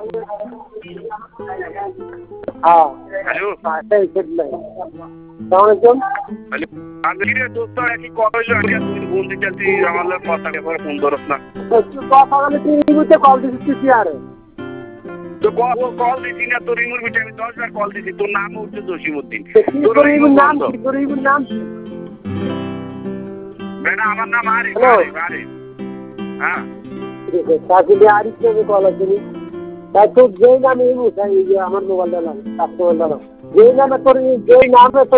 हाँ हेलो सही सेट नहीं सलामकुम আমি রে দোস্ত কি কইলো আমি তুই ফোন দিতেছি আমার লগে কথা করে ফোন ধরছ না তো কথা বলে তুই রিমুতে কল দিছিস কি আরে তো কল দিছি না তোর রিমুর ভিতরে আমি 10 বার কল দিছি তোর নাম হচ্ছে জসিমউদ্দিন তোর রিমুর নাম কি তোর রিমুর নাম কি বেটা আমার নাম আরিফ আরিফ হ্যাঁ তাহলে আরিফ কে কল আসেনি তাই তো যেই নামে উঠাই আমার মোবাইল দিলাম কাস্টমার দিলাম যেই নামে তোর যেই নামে